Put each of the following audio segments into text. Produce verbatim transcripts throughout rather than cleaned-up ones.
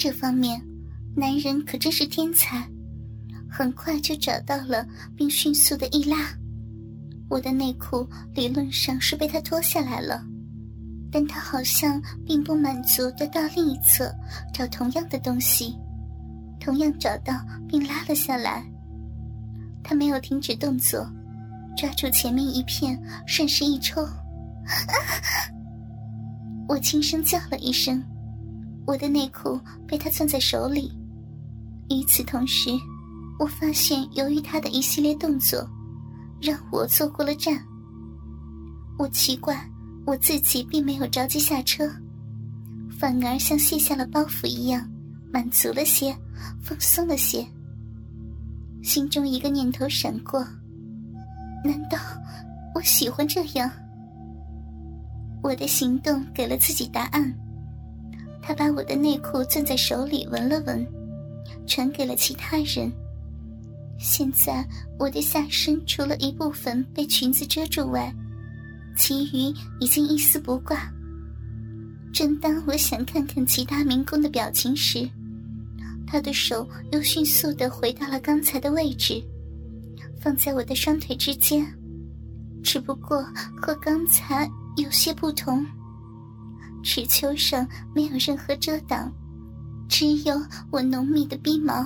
这方面男人可真是天才，很快就找到了并迅速的一拉。我的内裤理论上是被他脱下来了，但他好像并不满足地到另一侧找同样的东西，同样找到并拉了下来。他没有停止动作，抓住前面一片顺势一抽。我轻声叫了一声，我的内裤被他攥在手里。与此同时，我发现由于他的一系列动作让我坐过了站。我奇怪我自己并没有着急下车，反而像卸下了包袱一样满足了些，放松了些。心中一个念头闪过，难道我喜欢这样？我的行动给了自己答案。他把我的内裤攥在手里闻了闻，传给了其他人。现在我的下身除了一部分被裙子遮住外，其余已经一丝不挂。正当我想看看其他民工的表情时，他的手又迅速地回到了刚才的位置，放在我的双腿之间，只不过和刚才有些不同。齿丘上没有任何遮挡，只有我浓密的逼毛。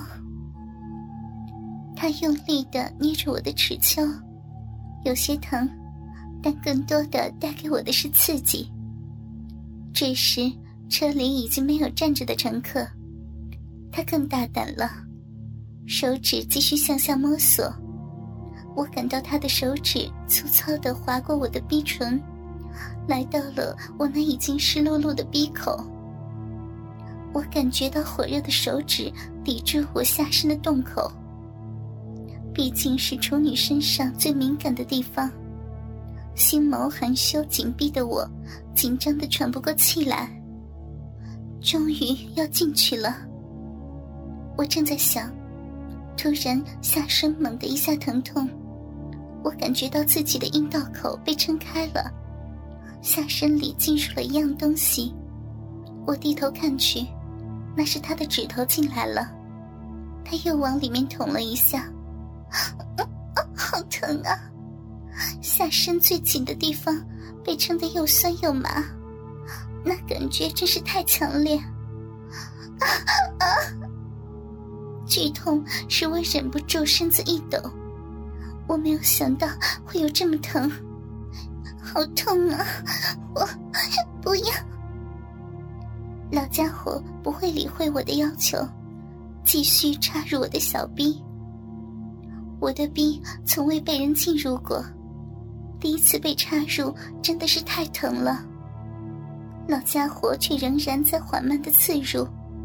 他用力地捏着我的齿丘，有些疼，但更多的带给我的是刺激。这时车里已经没有站着的乘客，他更大胆了，手指继续向下摸索。我感到他的手指粗糙地划过我的逼唇，来到了我那已经湿漉漉的逼口。我感觉到火热的手指抵住我下身的洞口，毕竟是处女身上最敏感的地方。心眸含羞紧闭的我紧张得喘不过气来。终于要进去了，我正在想，突然下身猛地一下疼痛，我感觉到自己的阴道口被撑开了，下身里进入了一样东西。我低头看去，那是他的指头进来了。他又往里面捅了一下，好疼啊！下身最紧的地方被撑得又酸又麻，那感觉真是太强烈。啊啊！剧痛使我忍不住身子一抖，我没有想到会有这么疼，好痛啊！我不要。老家伙不会理会我的要求，继续插入我的小逼。我的逼从未被人进入过，第一次被插入真的是太疼了。老家伙却仍然在缓慢地刺入。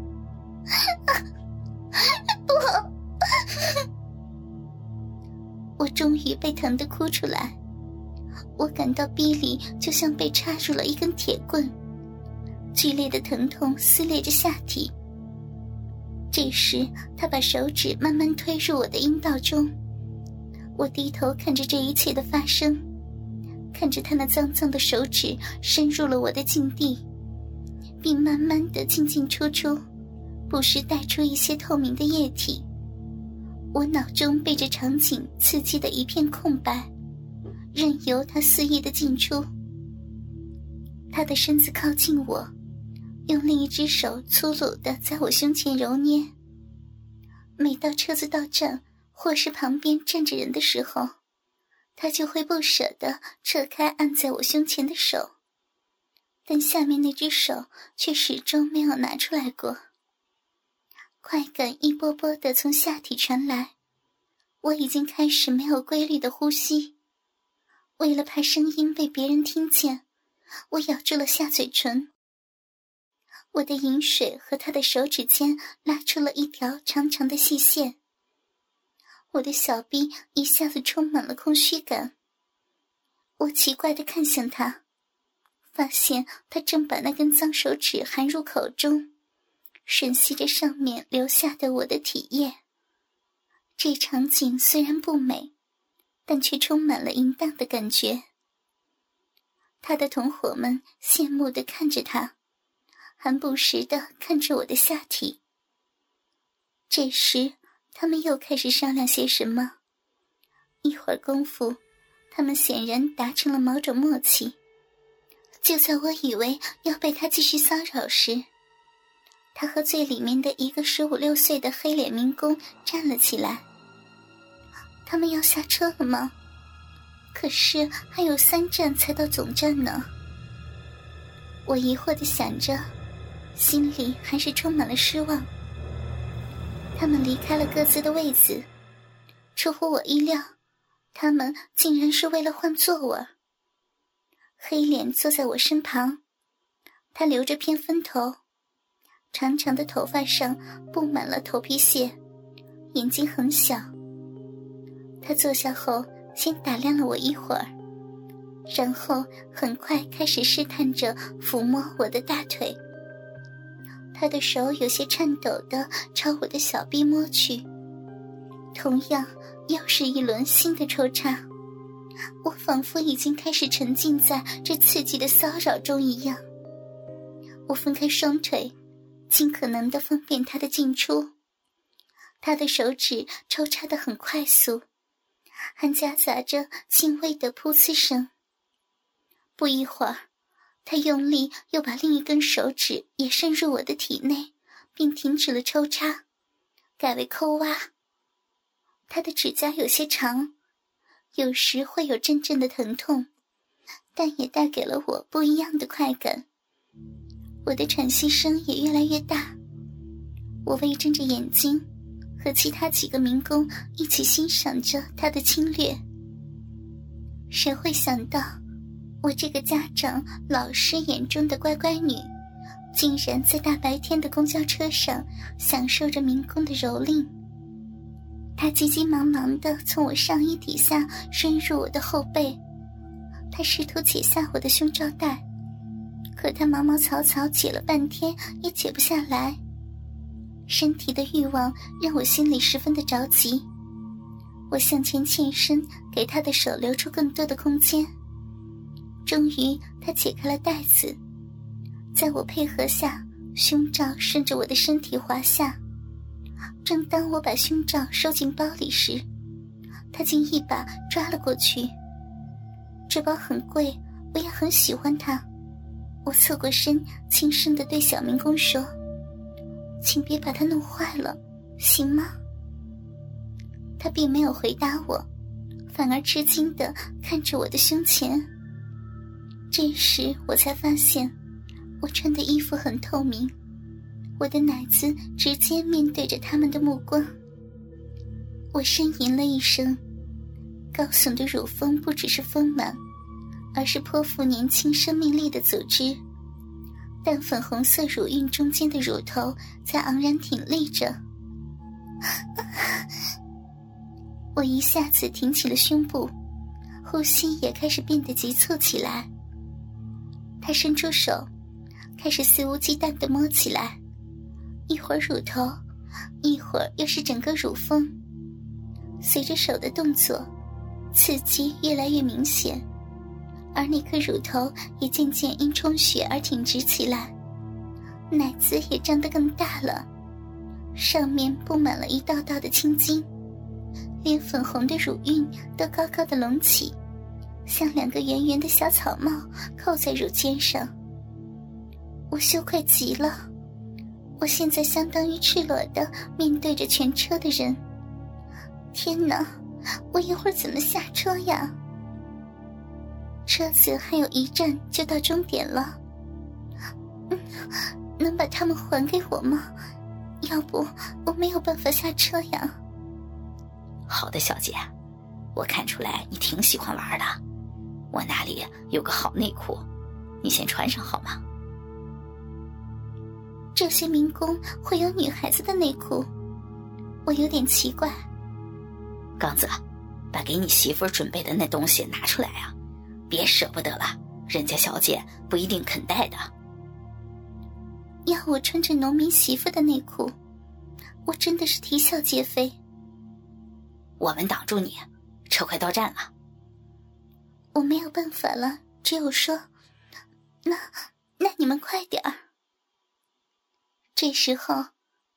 不好！我终于被疼得哭出来，我感到逼里就像被插入了一根铁棍，剧烈的疼痛撕裂着下体。这时他把手指慢慢推入我的阴道中，我低头看着这一切的发生，看着他那脏脏的手指深入了我的禁地，并慢慢地进进出出，不时带出一些透明的液体。我脑中被这场景刺激的一片空白，任由他肆意的进出。他的身子靠近我，用另一只手粗鲁地在我胸前揉捏。每到车子到站或是旁边站着人的时候，他就会不舍地撤开按在我胸前的手，但下面那只手却始终没有拿出来过。快感一波波地从下体传来，我已经开始没有规律的呼吸。为了怕声音被别人听见，我咬住了下嘴唇。我的饮水和他的手指间拉出了一条长长的细线，我的小臂一下子充满了空虚感。我奇怪地看向他，发现他正把那根脏手指含入口中，吮吸着上面留下的我的体液。这场景虽然不美，但却充满了淫荡的感觉。他的同伙们羡慕地看着他，还不时地看着我的下体。 这时他们又开始商量些什么，一会儿功夫，他们显然达成了某种默契。就在我以为要被他继续骚扰时，他和最里面的一个十五六岁的黑脸民工站了起来。他们要下车了吗？可是还有三站才到总站呢。我疑惑地想着，心里还是充满了失望。他们离开了各自的位子，出乎我意料，他们竟然是为了换座位。黑脸坐在我身旁，他留着偏分头，长长的头发上布满了头皮屑，眼睛很小。他坐下后先打量了我一会儿，然后很快开始试探着抚摸我的大腿。他的手有些颤抖地朝我的小臂摸去，同样又是一轮新的抽插。我仿佛已经开始沉浸在这刺激的骚扰中一样。我分开双腿，尽可能地方便他的进出。他的手指抽插得很快速，还夹杂着轻微的噗呲声。不一会儿，他用力又把另一根手指也伸入我的体内，并停止了抽插，改为抠挖。他的指甲有些长，有时会有阵阵的疼痛，但也带给了我不一样的快感。我的喘息声也越来越大。我微睁着眼睛，和其他几个民工一起欣赏着他的侵略。谁会想到，我这个家长老师眼中的乖乖女，竟然在大白天的公交车上享受着民工的蹂躏。他急急忙忙地从我上衣底下深入我的后背，他试图解下我的胸罩带，可他毛毛草草解了半天也解不下来。身体的欲望让我心里十分的着急，我向前欠身，给他的手留出更多的空间。终于他解开了带子，在我配合下，胸罩顺着我的身体滑下。正当我把胸罩收进包里时，他竟一把抓了过去。这包很贵，我也很喜欢它。我侧过身，轻声地对小民工说：“请别把它弄坏了，行吗？”他并没有回答我，反而吃惊地看着我的胸前。这时我才发现，我穿的衣服很透明，我的奶子直接面对着他们的目光。我呻吟了一声，高耸的乳峰不只是丰满，而是颇富年轻生命力的组织。淡粉红色乳晕中间的乳头在昂然挺立着。我一下子挺起了胸部，呼吸也开始变得急促起来。他伸出手，开始肆无忌惮地摸起来，一会儿乳头，一会儿又是整个乳峰。随着手的动作，刺激越来越明显，而那颗乳头也渐渐因充血而挺直起来，奶子也胀得更大了，上面布满了一道道的青筋，连粉红的乳晕都高高的隆起，像两个圆圆的小草帽扣在乳尖上。我羞愧极了，我现在相当于赤裸地面对着全车的人。天哪，我一会儿怎么下车呀？车子还有一站就到终点了。嗯，能把他们还给我吗？要不我没有办法下车呀。 好的，小姐，我看出来你挺喜欢玩的，我那里有个好内裤，你先穿上好吗？ 这些民工会有女孩子的内裤，我有点奇怪。 刚子，把给你媳妇准备的那东西拿出来啊，别舍不得了，人家小姐不一定肯带的。 要我穿着农民媳妇的内裤，我真的是啼笑皆非。 我们挡住你，车快到站了。 我没有办法了，只有说，那那你们快点儿。这时候，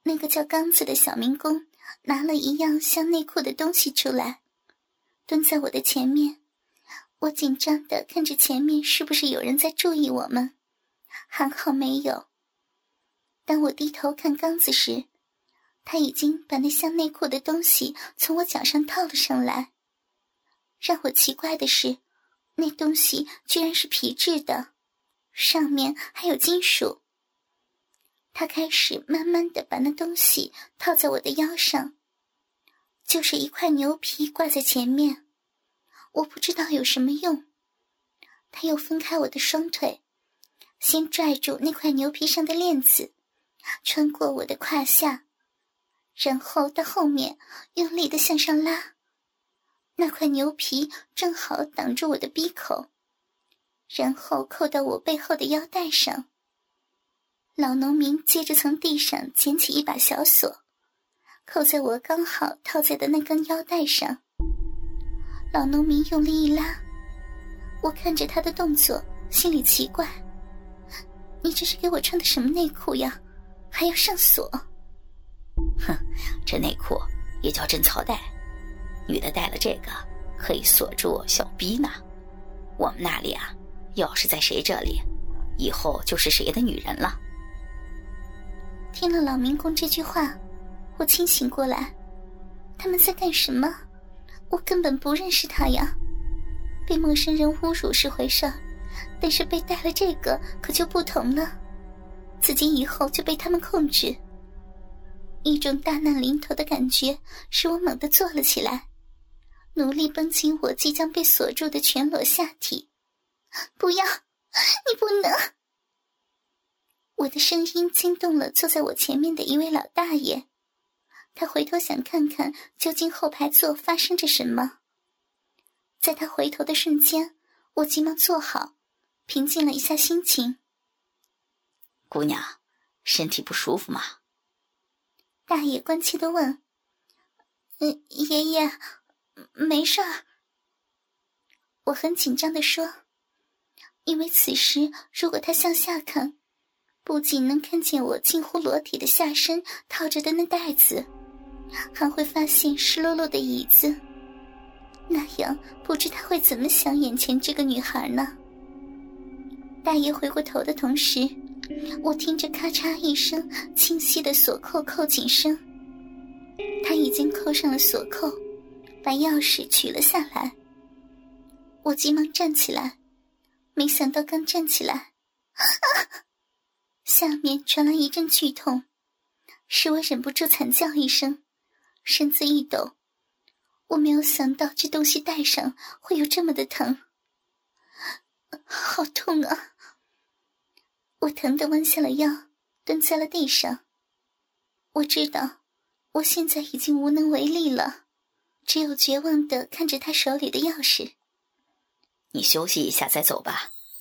那个叫刚子的小民工拿了一样像内裤的东西出来，蹲在我的前面。我紧张地看着前面是不是有人在注意我们，还好没有。当我低头看刚子时，他已经把那像内裤的东西从我脚上套了上来。让我奇怪的是，那东西居然是皮质的，上面还有金属。他开始慢慢地把那东西套在我的腰上，就是一块牛皮挂在前面，我不知道有什么用。他又分开我的双腿，先拽住那块牛皮上的链子，穿过我的胯下，然后到后面用力地向上拉。那块牛皮正好挡住我的鼻口，然后扣到我背后的腰带上。老农民接着从地上捡起一把小锁，扣在我刚好套在的那根腰带上。老农民用力一拉，我看着他的动作，心里奇怪，你这是给我穿的什么内裤呀，还要上锁？ 哼，这内裤也叫贞操带，女的戴了这个可以锁住小逼呢。我们那里啊，要是在谁这里，以后就是谁的女人了。 听了老民工这句话，我清醒过来，他们在干什么？我根本不认识他呀。被陌生人侮辱是回事儿，但是被戴了这个可就不同了，自己以后就被他们控制。一种大难临头的感觉使我猛地坐了起来，努力绷紧我即将被锁住的全裸下体。不要，你不能！我的声音惊动了坐在我前面的一位老大爷，他回头想看看究竟后排座发生着什么。在他回头的瞬间，我急忙坐好，平静了一下心情。 姑娘，身体不舒服吗？ 大爷关切地问。嗯，爷爷，没事儿。我很紧张地说，因为此时如果他向下看，不仅能看见我近乎裸体的下身套着的那带子，还会发现湿漉漉的椅子。那样不知他会怎么想眼前这个女孩呢？大爷回过头的同时，我听着咔嚓一声清晰的锁扣扣紧声。他已经扣上了锁扣，把钥匙取了下来。我急忙站起来，没想到刚站起来，啊！下面传来一阵剧痛，使我忍不住惨叫一声，身子一抖。我没有想到这东西戴上会有这么的疼，好痛啊！我疼得弯下了腰，蹲在了地上。我知道我现在已经无能为力了，只有绝望地看着他手里的钥匙。 你休息一下再走吧，